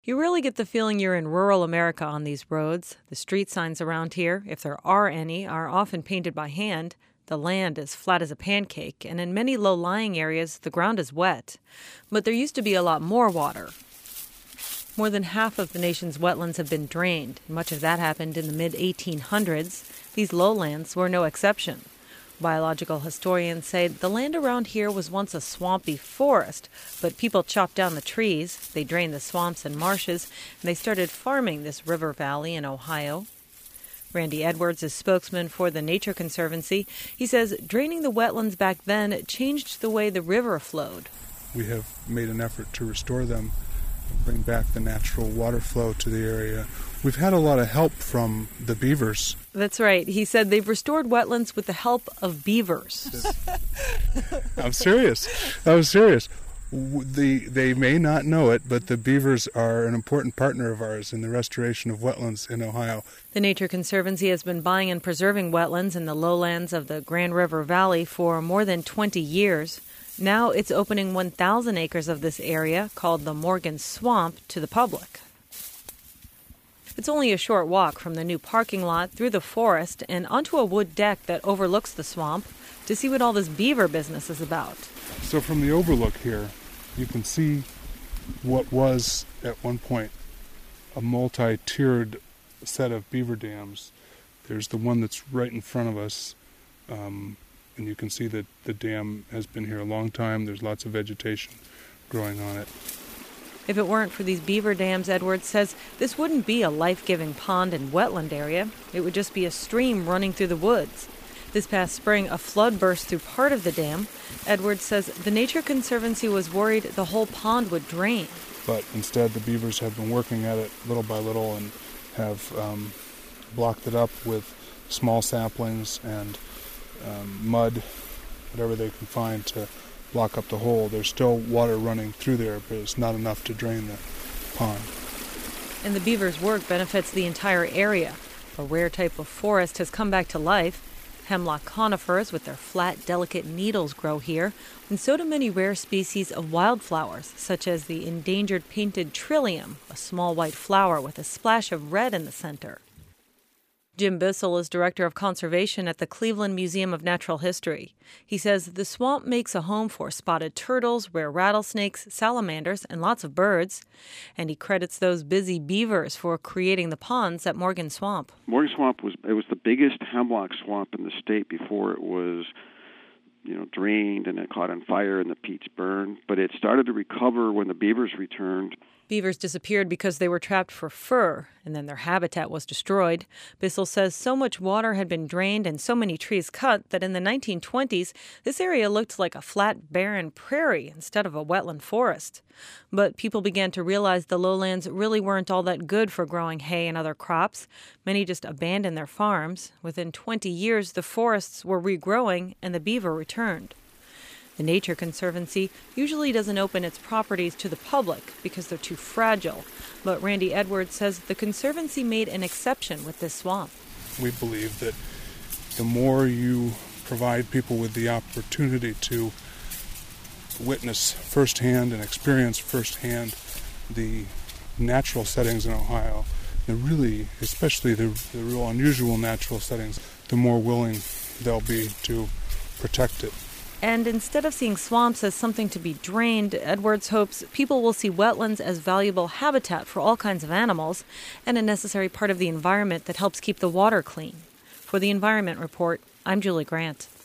You really get the feeling you're in rural America on these roads. The street signs around here, if there are any, are often painted by hand. The land is flat as a pancake, and in many low-lying areas, the ground is wet. But there used to be a lot more water. More than half of the nation's wetlands have been drained. Much of that happened in the mid-1800s. These lowlands were no exception. Biological historians say the land around here was once a swampy forest, but people chopped down the trees, they drained the swamps and marshes, and they started farming this river valley in Ohio. Randy Edwards is spokesman for the Nature Conservancy. He says draining the wetlands back then changed the way the river flowed. We have made an effort to restore them, bring back the natural water flow to the area. We've had a lot of help from the beavers. That's right. He said they've restored wetlands with the help of beavers. I'm serious. They may not know it, but the beavers are an important partner of ours in the restoration of wetlands in Ohio. The Nature Conservancy has been buying and preserving wetlands in the lowlands of the Grand River Valley for more than 20 years. Now it's opening 1,000 acres of this area, called the Morgan Swamp, to the public. It's only a short walk from the new parking lot through the forest and onto a wood deck that overlooks the swamp to see what all this beaver business is about. So from the overlook here, you can see what was at one point a multi-tiered set of beaver dams. There's the one that's right in front of us, and you can see that the dam has been here a long time. There's lots of vegetation growing on it. If it weren't for these beaver dams, Edwards says, this wouldn't be a life-giving pond and wetland area. It would just be a stream running through the woods. This past spring, a flood burst through part of the dam. Edwards says the Nature Conservancy was worried the whole pond would drain. But instead, the beavers have been working at it little by little and have blocked it up with small saplings and mud, whatever they can find to block up the hole. There's still water running through there, but it's not enough to drain the pond. And the beavers' work benefits the entire area. A rare type of forest has come back to life. Hemlock conifers with their flat, delicate needles grow here, and so do many rare species of wildflowers, such as the endangered painted trillium, a small white flower with a splash of red in the center. Jim Bissell is Director of Conservation at the Cleveland Museum of Natural History. He says the swamp makes a home for spotted turtles, rare rattlesnakes, salamanders, and lots of birds. And he credits those busy beavers for creating the ponds at Morgan Swamp. Morgan Swamp was the biggest hemlock swamp in the state before it was drained and it caught on fire and the peats burned. But it started to recover when the beavers returned. Beavers disappeared because they were trapped for fur, and then their habitat was destroyed. Bissell says so much water had been drained and so many trees cut that in the 1920s, this area looked like a flat, barren prairie instead of a wetland forest. But people began to realize the lowlands really weren't all that good for growing hay and other crops. Many just abandoned their farms. Within 20 years, the forests were regrowing and the beaver returned. The Nature Conservancy usually doesn't open its properties to the public because they're too fragile, but Randy Edwards says the Conservancy made an exception with this swamp. We believe that the more you provide people with the opportunity to witness firsthand and experience firsthand the natural settings in Ohio, especially the real unusual natural settings, the more willing they'll be to protect it. And instead of seeing swamps as something to be drained, Edwards hopes people will see wetlands as valuable habitat for all kinds of animals and a necessary part of the environment that helps keep the water clean. For the Environment Report, I'm Julie Grant.